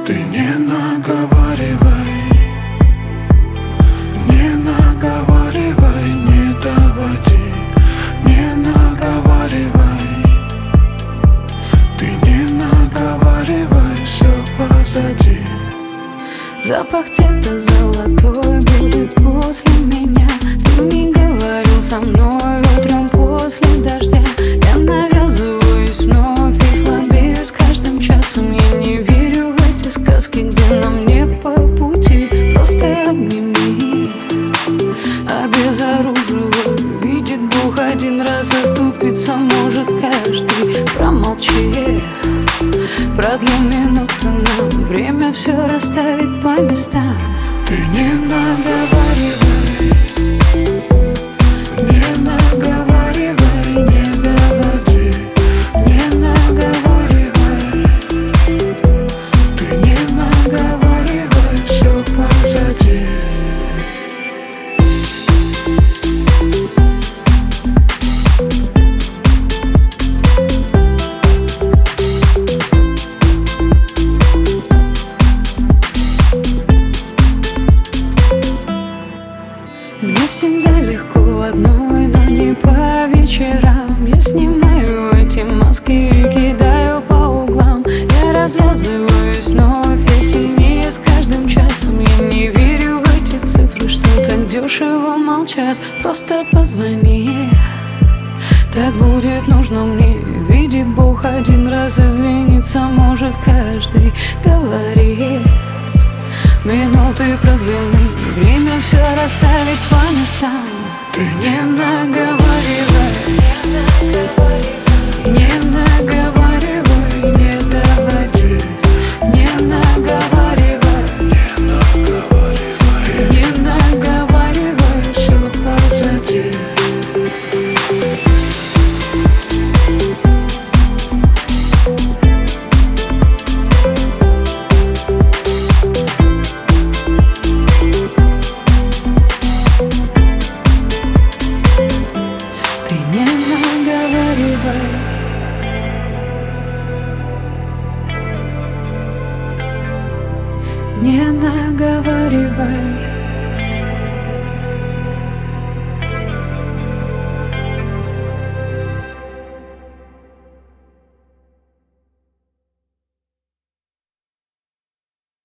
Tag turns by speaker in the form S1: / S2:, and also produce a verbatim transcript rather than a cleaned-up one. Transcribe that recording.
S1: Ты не наговаривай, не наговаривай, не доводи, не наговаривай. Ты не наговаривай, все позади.
S2: Запах цвета золотой будет после меня. Ты не говорил со мной утром после дождя. Я навязываюсь вновь и слабею с каждым часом. Я не верю в эти сказки, где нам не по пути. Просто обними, обезоруживай. Видит Бог, один раз оступиться может каждый. Промолчи, продли минуты нам, время все расставить по местам.
S1: Ты не наговаривай, не наговаривай, не доводи, не наговаривай. Ты не наговаривай, все позади.
S2: Мне всегда легко одной, но не по вечерам. Я снимаю эти маски и кидаю по углам. Я развязываюсь вновь, я сильнее с каждым часом. Я не верю в эти цифры, что так дешево молчат. Просто позвони, так будет нужно мне. Видит Бог, один раз извиниться может каждый. Говори, минуты продлены, время все расставить по местам.
S1: Ты не наговаривай,
S2: Не наговаривай,
S1: не доводи,
S2: не наговаривай,
S1: ты не наговаривай, все позади.
S2: ты не наговаривай. Не наговаривай.